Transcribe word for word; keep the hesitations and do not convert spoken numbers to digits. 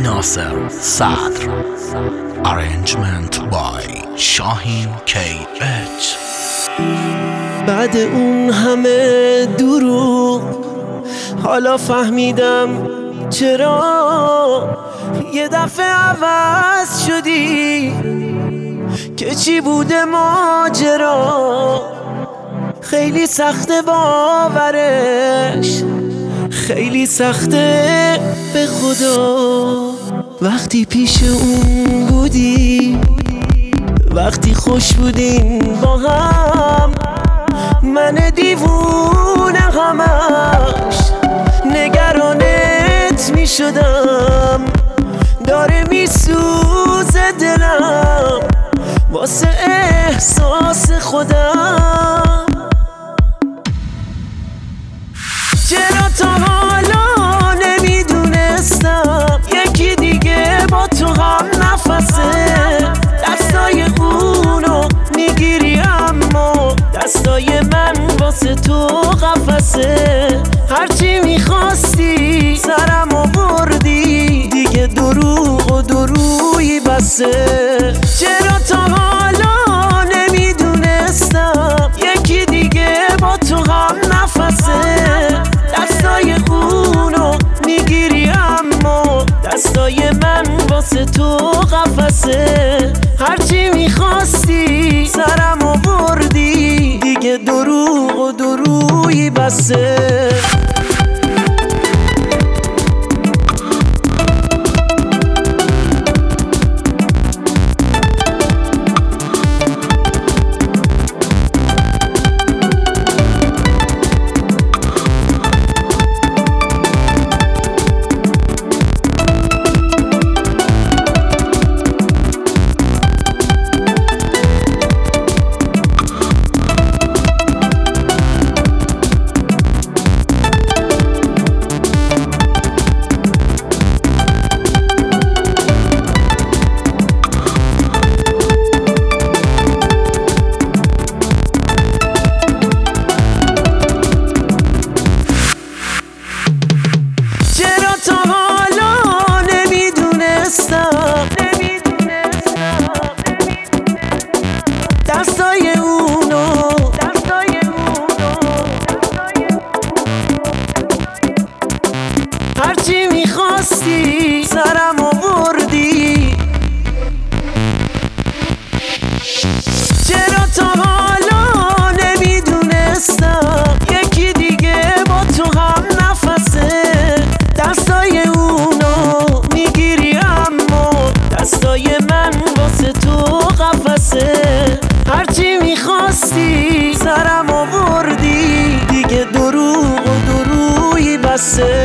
ناصر صدر. Arrangement by شاهین کی اچ. بعد اون همه دروغ حالا فهمیدم چرا یه دفعه عوض شدی، که چی بوده ماجرا. خیلی سخته باورش، خیلی سخته به خدا. وقتی پیش اون بودی، وقتی خوش بودیم با هم، من دیوونه همش نگرانت می شدم. داره می سوزه دلم واسه احساس خودم. چرا تا حالا نمیدونستم یکی دیگه با تو هم نفسه. دستای اونو میگیری اما دستای من واسه تو قفسه. هرچی میخواستی سرم آوردی، دیگه دروغ و درویی بسه. چرا تا حالا نمیدونستم یکی دیگه با تو هم نفسه. دستای اونو میگیری اما دستای من واسه تو قفسه. هرچی میخواستی سرم آوردی، دیگه دروغ و درویی بسه. دستای اونو هرچی میخواستی سرم آوردی. چرا تا حالا نمیدونستم یکی دیگه با تو هم نفسه. دستای اونو میگیری اما دستای من واسه تو قفسه. هرچی میخواستی سرم آوردی، دیگه دروغ و درویی بسه.